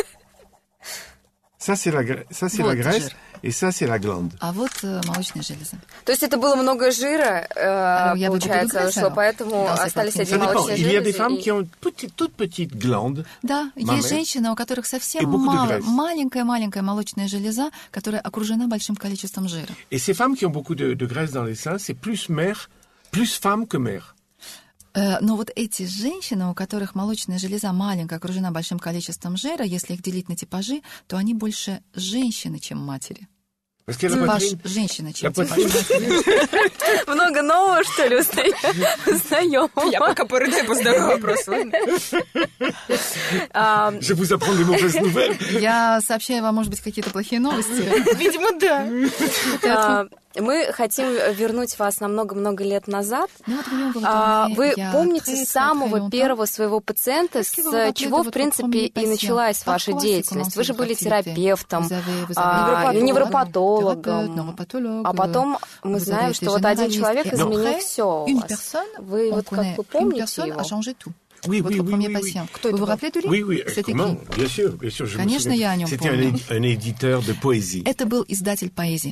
ça, c'est la Вот graisse жир. et ça, c'est la glande. А вот молочные железы. То есть это было много жира, я бы получается, буду что говорить, поэтому да, остались ça одни Ça dépend. молочные Il y a des железы. femmes и- qui ont toutes petites glandes. Да, Мамы. есть женщины, у которых И совсем beaucoup de graisse. маленькая молочная железа, которая окружена большим количеством жира. Et ces femmes qui ont beaucoup de graisse dans les seins, c'est plus mère, plus femme que mère. Но вот эти женщины, у которых молочная железа маленькая, окружена большим количеством жира, если их делить на типажи, то они больше женщины, чем матери. Parce que la Типаж poitrine, женщины, чем la типаж poitrine, матери. Много нового, что ли, узнаем? Я пока порыдаю по здоровому вопросу. ладно? je vous apprends des mauvaises nouvelles. Я сообщаю вам, может быть, какие-то плохие новости. Видимо, да. Мы хотим вернуть вас на много-много лет назад. Ну, вот мне было Вы я помните très, самого très longtemps. первого своего пациента, с чего, в принципе, и началась ваша деятельность? Вы же были терапевтом, невропатологом, а потом мы знаем, что вот один человек изменил все у вас. Вы вот как вы помните его? Oui, Votre premier patient. Vous vous rappelez de lui? Oui, C'était comment? qui? Bien sûr, je me Конечно, я о souviens. нем C'était помню. un éditeur de poésie. Это был издатель поэзии.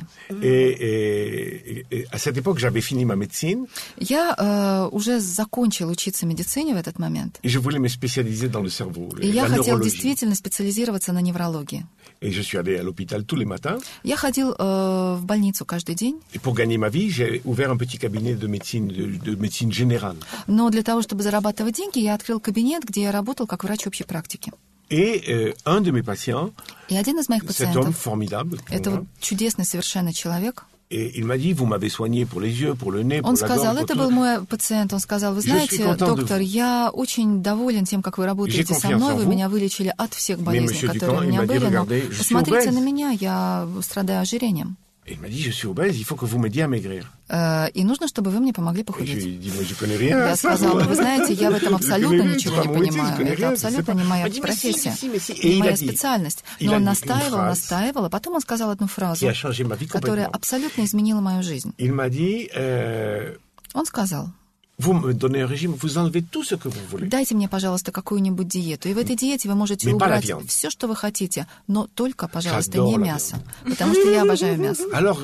Et à cette époque, j'avais fini ma médecine Я уже закончил учиться медицине в этот момент. et je voulais me spécialiser dans le cerveau, И я la хотел neurologie. действительно специализироваться на неврологии. Et je suis allé à l'hôpital tous les matins. Я ходил в больницу каждый день, Et pour gagner ma vie, j'ai ouvert un petit cabinet de médecine générale. но для того, чтобы зарабатывать деньги, я открыл кабинет, где я работал как врач общей практики. Et un de mes patients, И один из моих cet homme пациентов, formidable, pour это moi, вот чудесный совершенно человек, et il m'a dit, vous m'avez soigné pour les yeux, pour le nez, pour он la сказал, gorge, это pour был tout. мой пациент, он сказал, вы Je suis знаете, content de доктор, vous. я очень доволен тем, как вы работаете со confiance мной, en вы vous. меня вылечили от всех Mais болезней, monsieur которые у Ducamp, il меня m'a dit, были, но regardez, je suis посмотрите obèse. на меня, я страдаю ожирением. Et il m'a dit, je suis obèse, il faut que vous m'aidiez à maigrir. И нужно, чтобы вы мне помогли Et je похудеть. lui ai dit, moi, je connais rien. Я сказала, вы знаете, я в этом абсолютно ничего не понимаю. Это Это абсолютно не моя профессия, не моя специальность. Но он настаивал, а потом он сказал одну фразу, Qui a changé ma vie которая complètement. абсолютно изменила мою жизнь. Il m'a dit, Он сказал, vous me donnez un régime, vous enlevez tout ce que vous voulez. дайте мне, пожалуйста, какую-нибудь диету. И в этой диете вы можете Mais pas la убрать viande. все, что вы хотите, но только, пожалуйста, J'adore не la мясо. Потому что я обожаю мясо. Alors,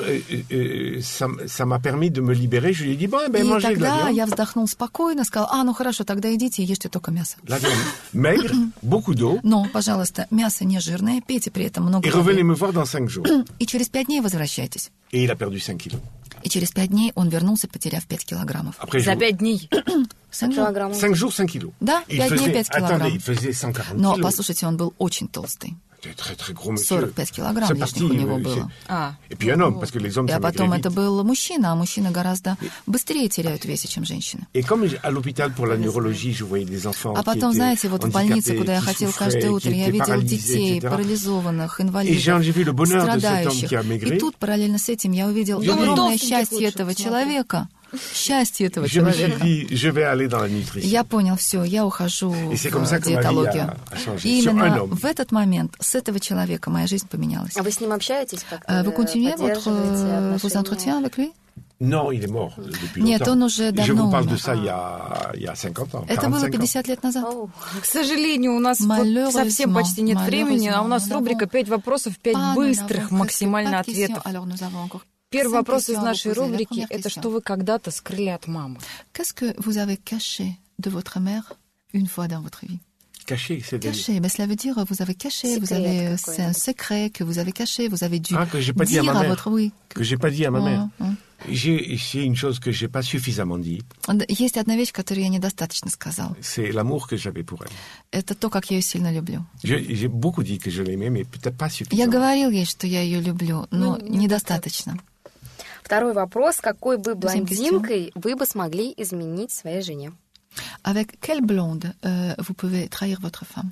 ça m'a permis de me libérer. Je lui ai dit, bon, ben, И mangez de la тогда viande. я вздохнул спокойно, сказал, ну хорошо, тогда идите и ешьте только мясо. La viande maigre, beaucoup d'eau, Но, пожалуйста, мясо не жирное, пейте при этом много et воды. revenez me voir dans 5 jours. И через 5 дней возвращайтесь. Et il a perdu 5 kilos. И через 5 дней он вернулся, потеряв 5 килограммов. Après, За 5 дней. 5 килограммов. 5 jours, 5 kilos. Да, Et 5 дней 5 килограмм. Attendez, il faisait 140 Но, kilos. послушайте, он был очень толстый. C'était très, très gros monsieur. 45 килограмм C'est лишних parti, у него было. Et puis un homme, parce que les hommes, А ça потом maigrit это vite. был мужчина, а мужчины гораздо быстрее теряют в весе, чем женщины. Et comme à l'hôpital pour la neurologie, je voyais des enfants А qui потом, étaient знаете, вот в больнице, handicapés, куда я qui ходил souffraient, каждое qui утро, я étaient видел paralysés, детей, etc. парализованных, Et инвалидов, j'ai vu le bonheur de cet homme страдающих. qui a maigri. И тут, параллельно с этим, я увидел Я огромное думаю, счастье лучше этого смотреть. человека. Счастье этого Je me suis человека. dit, je vais aller dans la nutrition. Я понял, все, я ухожу Et c'est comme ça в que ma vie диетологию. a changé. И Sur un именно homme. в этот момент, с этого человека, моя жизнь поменялась. А вы с ним общаетесь как-то? Vous continuez Поддерживаете vos entretiens avec lui? Non, il est mort depuis Нет, longtemps. он уже Je давно vous parle умер. de ça il y a 50 ans, Это было 45 ans. 50 лет назад. Оу. К сожалению, у нас вот Malheureusement, совсем почти нет времени, а у нас malheureusement, рубрика «5 вопросов, 5 быстрых максимально ответов». Первый вопрос из нашей рубрики – это что вы когда-то скрыли от мамы? Qu'est-ce que vous avez caché de votre mère une fois dans votre vie? Caché, c'est-à-dire... Caché, ben cela veut dire vous avez caché, vous Secret, avez, какой-нибудь. c'est un secret que vous avez caché, vous avez dû Ah, que j'ai pas dit à dire ma à mère. votre oui. Que j'ai pas dit à ma mère. Мгм. C'est une chose que j'ai pas suffisamment dit. Есть одна вещь, которую я недостаточно сказал. C'est l'amour que j'avais pour elle. Это то, как я ее сильно люблю. J'ai beaucoup dit que je l'aimais, mais peut-être pas Я suffisamment. говорил ей, что я ее люблю, но недостаточно. Второй вопрос. Какой бы Deuxième блондинкой вы бы смогли изменить своей жене? Avec quelle blonde vous pouvez trahir votre femme?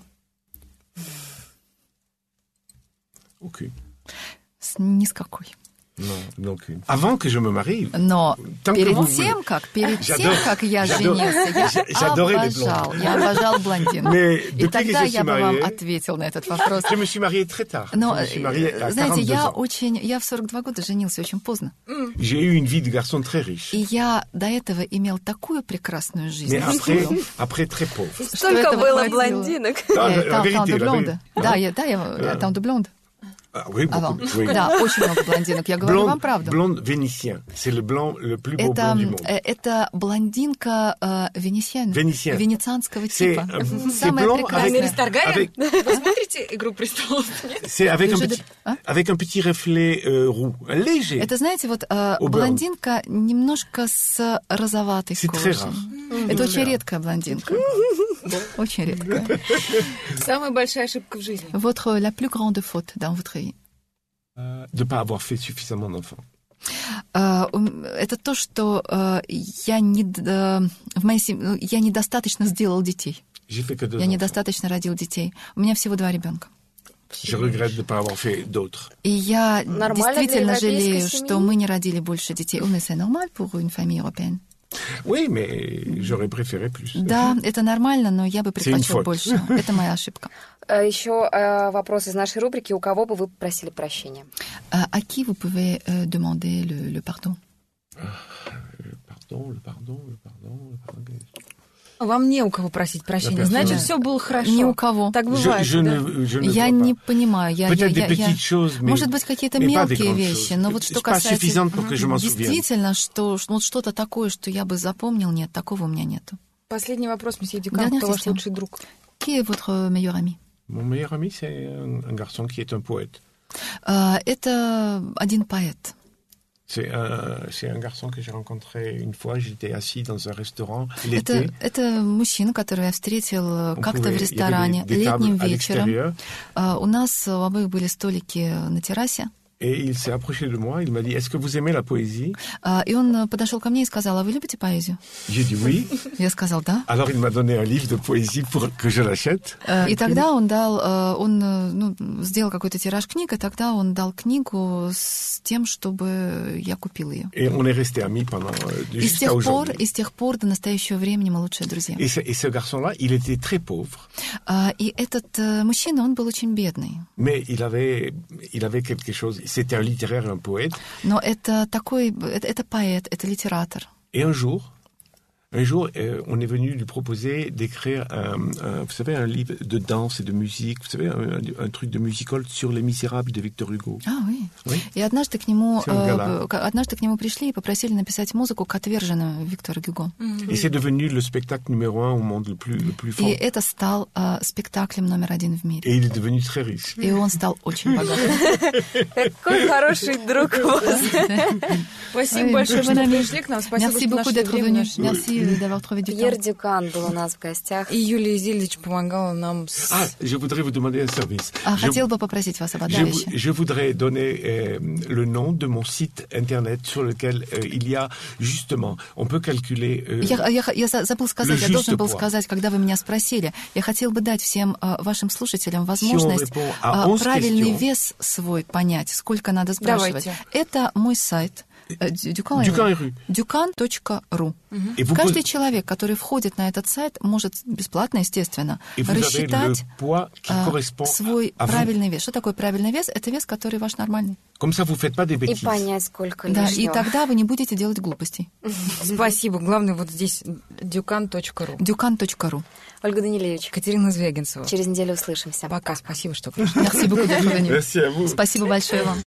Aucune. Ни с какой. Non, aucune. Avant que je me marie, Но Tant que перед vous тем, voulez. как я J'adore- женился, j'adorais les я обожал блондинок. Mais И depuis que тогда je я suis бы вам marié, ответил на этот вопрос. je me suis marié très tard. Но, Je me suis marié à знаете, 42 ans. я в 42 года женился очень поздно. J'ai eu une vie de garçon très riche. И я до этого имел такую прекрасную жизнь. Mais après très pauvre. Столько этого было хватило. блондинок. Non, la Там vérité, de la blonde. vérité. Да, там de blonde. Ah, oui, Avant. beaucoup. Oui. Да, очень много блондинок. Я говорю вам правду. Blonde vénitien. C'est le blanc le plus beau blond du monde. Это блондинка венецианского C'est типа. c'est Самая blanc прекрасная. avec, Вы смотрите «Игру престолов»? c'est avec Вы un же petit, avec un petit reflet roux, léger. Это, знаете, вот Au блондинка немножко с розоватой C'est кожей. très rare. Это очень редкая блондинка. Очень редкая. Самая большая ошибка в жизни. La plus grande faute dans votre vie. De ne pas avoir fait suffisamment d'enfants. Это то, что я недостаточно сделал детей. J'ai fait que 2 Я enfants. недостаточно родил детей. У меня всего 2 ребенка. Je regrette de ne pas avoir fait d'autres. И я Нормально для действительно европейской жалею, семьи? что мы не родили больше детей. Mais c'est normal pour une famille européenne. Oui, mais j'aurais préféré plus. Да, это нормально, но я бы предпочел faute. больше. Это моя ошибка. Еще вопрос из нашей рубрики. У кого бы вы просили прощения? À qui vous pouvez demander le pardon? Le pardon. Вам не у кого просить прощения. Значит, все было хорошо. Ни у кого. Так бывает. Je да? ne Я vois не pas. понимаю. Peut-être des petites choses, mais Может быть, какие-то mais pas des мелкие grandes вещи, choses. но вот что Pas касается suffisante pour que je m'en souvienne. действительно, что вот что-то такое, что я бы запомнил, нет, такого у меня нету. Последний вопрос, месье Дюкам. Dernière Кто ваш question. лучший друг? Qui est votre meilleur ami? Mon meilleur ami, c'est un garçon qui est un poète. Это один поэт. C'est un garçon que j'ai rencontré une fois. J'étais assis dans un restaurant l'été. Это мужчина, которого я встретил On как-то pouvait- в ресторане il y avait des летним tables à вечером. l'extérieur. У нас у обоих были столики на террасе. Et il s'est approché de moi, il m'a dit, est-ce que vous aimez la poésie? И он подошел ко мне и сказал: а вы любите поэзию? J'ai dit oui. Я сказал: да. Alors il m'a donné un livre de poésie pour que je l'achète. И тогда он сделал какой-то тираж книг, и тогда он дал книгу с тем, чтобы я купила ее. Et on est resté amis pendant jusqu'à aujourd'hui. И с тех пор до настоящего времени мы лучшие друзья. Et ce garçon-là, il était très pauvre. И этот мужчина, он был очень бедный. Mais il avait quelque chose. C'était un littéraire, un poète. Но это поэт, это литератор. Et un jour, on est venu lui proposer d'écrire vous savez, un livre de danse et de musique, vous savez, un truc de musical sur Les Misérables de Victor Hugo. Oui. И однажды к нему пришли и попросили написать музыку к «Отверженному» Виктора Гюго. Et c'est devenu le spectacle numéro 1 au monde le plus fort. И это стал спектаклем номер 1 в мире. Et il est devenu très riche. И он стал очень богатым. Какой хороший друг у вас. Спасибо большое, что пришли к нам. Спасибо, что нашли время. Пьер Дюкан был у нас в гостях. И Юлия Зильдич помогала нам je voudrais vous demander un service. Хотел бы попросить вас об одной вещи. Je voudrais donner le nom de mon site internet sur lequel il y a justement, on peut calculer. Я забыл сказать, я должен был сказать, когда вы меня спросили. Я хотел бы дать всем вашим слушателям возможность правильный вес свой понять, сколько надо спрашивать. Это мой сайт. Ducan.ru. Каждый человек, который входит на этот сайт, может бесплатно, естественно, рассчитать свой правильный вес. Что такое правильный вес? Это вес, который ваш нормальный. И понять, сколько лишнего. Да, и тогда вы не будете делать глупостей. Спасибо. Главное, вот здесь Ducan.ru. Ducan.ru. Ольга Данилевич. Катерина Звягинцева. Через неделю услышимся. Пока. Спасибо, что пришли. Спасибо большое вам. Merci à vous. Спасибо большое вам.